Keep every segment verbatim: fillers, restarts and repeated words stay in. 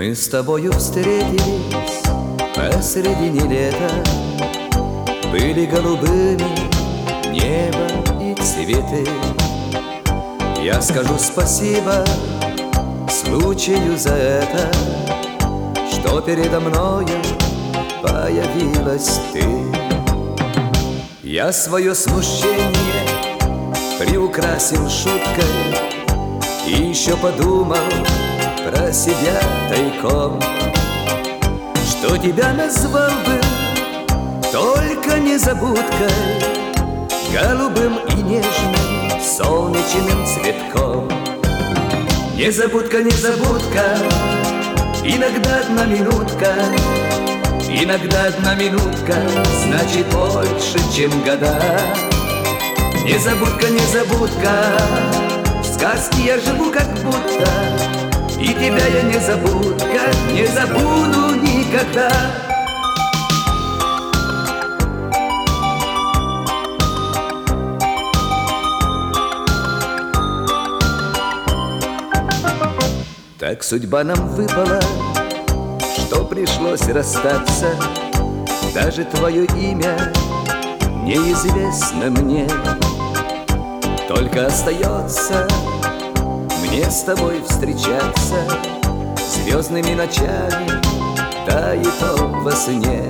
Мы с тобою встретились посредине лета, были голубыми небо и цветы. Я скажу спасибо случаю за это, что передо мною появилась ты. Я свое смущение приукрасил шуткой и еще подумал про себя тайком, что тебя назвал бы только незабудкой, голубым и нежным солнечным цветком. Незабудка, незабудка, иногда одна минутка, иногда одна минутка значит больше, чем года. Незабудка, незабудка, в сказке я живу как будто, и тебя я не забудка, не забуду никогда. Так судьба нам выпала, что пришлось расстаться. Даже твое имя неизвестно мне. Только остается мне с тобой встречаться звездными ночами, да и то во сне.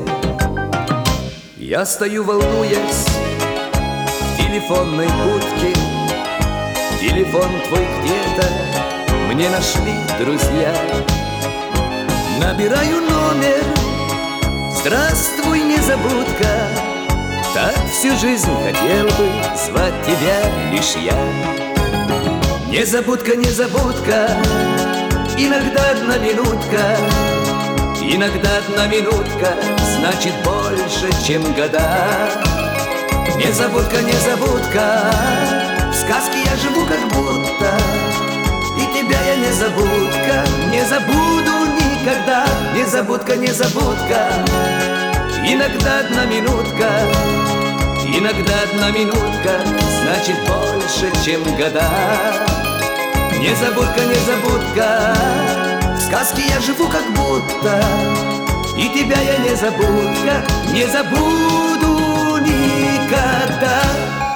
Я стою, волнуясь в телефонной будке. Телефон твой где-то мне нашли друзья. Набираю номер: здравствуй, незабудка, так всю жизнь хотел бы звать тебя лишь я. Незабудка, незабудка, иногда одна минутка, иногда одна минутка значит больше, чем года. Незабудка, незабудка, в сказке я живу как будто, и тебя я не забудка, не забуду никогда. Незабудка, незабудка, иногда одна минутка, иногда одна минутка значит больше, чем года. Незабудка, незабудка, в сказке я живу как будто, и тебя я не забудка, не забуду никогда.